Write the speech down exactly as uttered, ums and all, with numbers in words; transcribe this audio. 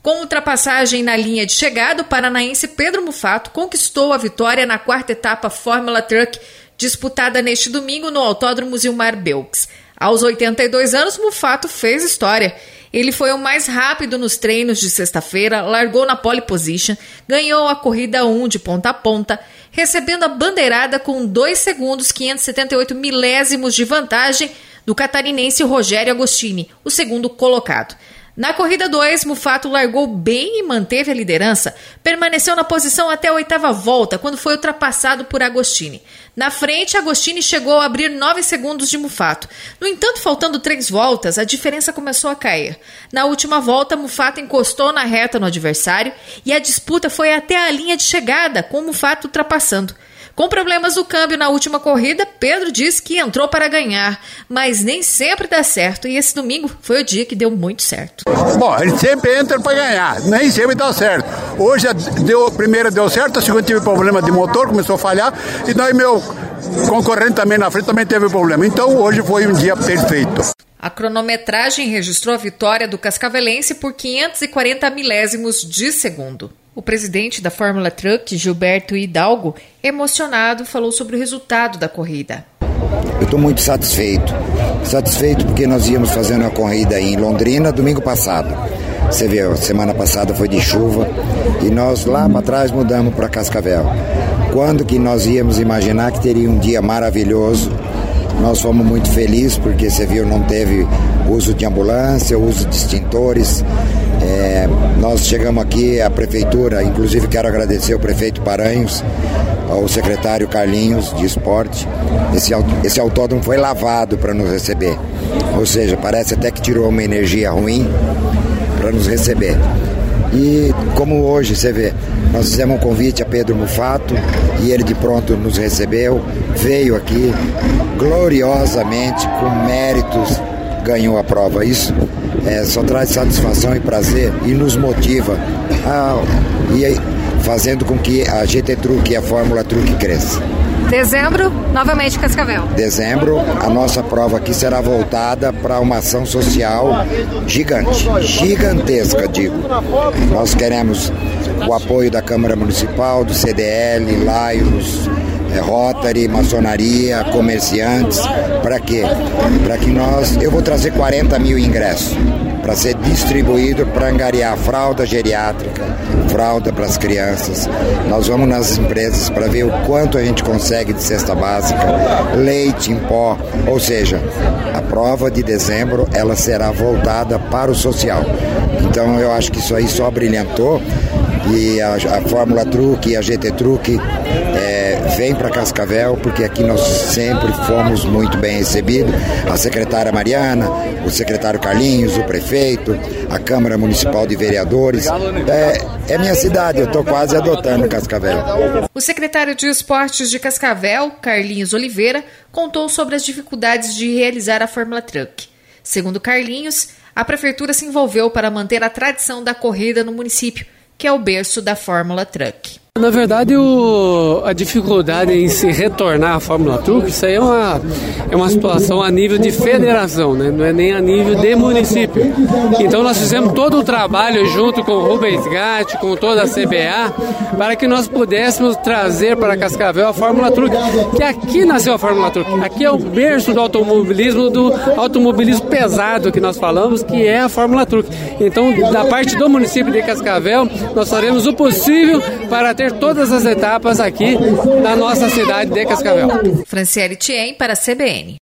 Com ultrapassagem na linha de chegada, o paranaense Pedro Mufato conquistou a vitória na quarta etapa Fórmula Truck, disputada neste domingo no Autódromo Zilmar Belks. Aos oitenta e dois anos, Mufato fez história. Ele foi o mais rápido nos treinos de sexta-feira, largou na pole position, ganhou a corrida um de ponta a ponta, recebendo a bandeirada com dois segundos quinhentos e setenta e oito milésimos de vantagem do catarinense Rogério Agostini, o segundo colocado. Na corrida dois, Mufato largou bem e manteve a liderança. Permaneceu na posição até a oitava volta, quando foi ultrapassado por Agostini. Na frente, Agostini chegou a abrir nove segundos de Mufato. No entanto, faltando três voltas, a diferença começou a cair. Na última volta, Mufato encostou na reta no adversário e a disputa foi até a linha de chegada, com Mufato ultrapassando. Com problemas do câmbio na última corrida, Pedro disse que entrou para ganhar, mas nem sempre dá certo, e esse domingo foi o dia que deu muito certo. Bom, ele sempre entra para ganhar, nem sempre dá certo. Hoje deu, a primeira deu certo, a segunda tive problema de motor, começou a falhar, e daí meu concorrente também na frente também teve problema. Então hoje foi um dia perfeito. A cronometragem registrou a vitória do cascavelense por quinhentos e quarenta milésimos de segundo. O presidente da Fórmula Truck, Gilberto Hidalgo, emocionado, falou sobre o resultado da corrida. Eu estou muito satisfeito. Satisfeito porque nós íamos fazendo a corrida em Londrina domingo passado. Você viu, a semana passada foi de chuva e nós lá para trás mudamos para Cascavel. Quando que nós íamos imaginar que teria um dia maravilhoso? Nós fomos muito felizes porque, você viu, não teve uso de ambulância, uso de extintores. É, nós chegamos aqui, a prefeitura, inclusive quero agradecer ao prefeito Paranhos, ao secretário Carlinhos de Esporte. Esse, esse autódromo foi lavado para nos receber, ou seja, parece até que tirou uma energia ruim para nos receber. E como hoje você vê, nós fizemos um convite a Pedro Mufato e ele de pronto nos recebeu, veio aqui gloriosamente, com méritos, ganhou a prova. Isso é, só traz satisfação e prazer e nos motiva a, e fazendo com que a G T Truck e a Fórmula Truck cresça. Dezembro, novamente Cascavel. Dezembro, a nossa prova aqui será voltada para uma ação social gigante, gigantesca, digo. Nós queremos o apoio da Câmara Municipal, do C D L, Laios, é, Rotary, maçonaria, comerciantes. Para quê? Para que nós... Eu vou trazer quarenta mil ingressos para ser distribuído para angariar fralda geriátrica, fralda para as crianças. Nós vamos nas empresas para ver o quanto a gente consegue de cesta básica, leite em pó, ou seja, a prova de dezembro ela será voltada para o social. Então eu acho que isso aí só brilhantou e a, a Fórmula Truck e a G T Truck é, vem para Cascavel porque aqui nós sempre fomos muito bem recebidos. A secretária Mariana, o secretário Carlinhos, o prefeito, a Câmara Municipal de Vereadores. É, é minha cidade, eu estou quase adotando Cascavel. O secretário de Esportes de Cascavel, Carlinhos Oliveira, contou sobre as dificuldades de realizar a Fórmula Truck. Segundo Carlinhos, a prefeitura se envolveu para manter a tradição da corrida no município, que é o berço da Fórmula Truck. Na verdade, o, a dificuldade em se retornar à Fórmula Truck, isso aí é uma, é uma situação a nível de federação, né? Não é nem a nível de município. Então nós fizemos todo o trabalho junto com o Rubens Gatti, com toda a C B A, para que nós pudéssemos trazer para Cascavel a Fórmula Truck, que aqui nasceu a Fórmula Truck. Aqui é o berço do automobilismo, do automobilismo pesado que nós falamos, que é a Fórmula Truck. Então, da parte do município de Cascavel, nós faremos o possível para ter todas as etapas aqui na nossa cidade de Cascavel. Franciele Thiem para a C B N.